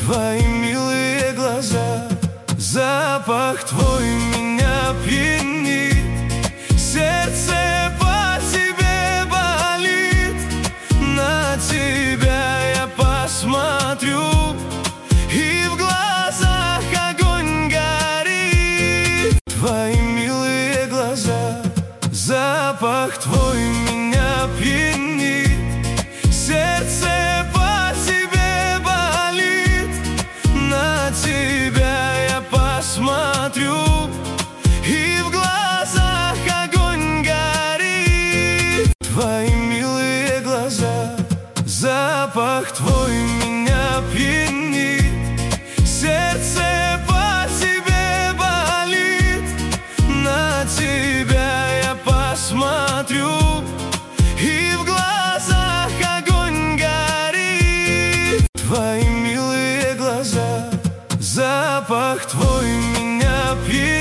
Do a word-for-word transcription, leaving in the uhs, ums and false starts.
твои милые глаза. Запах твой меня пьянит, сердце по тебе болит. На тебя я посмотрю, и в глазах огонь горит. Твои милые глаза, запах твой меня пьянит, сердце по тебе болит. На тебя я посмотрю, и в глазах огонь горит. Твои милые глаза, запах твой меня пьянит, сердце по тебе болит. На тебя я посмотрю, и в глазах огонь горит. Твои милые глаза, запах твой меня пьянит.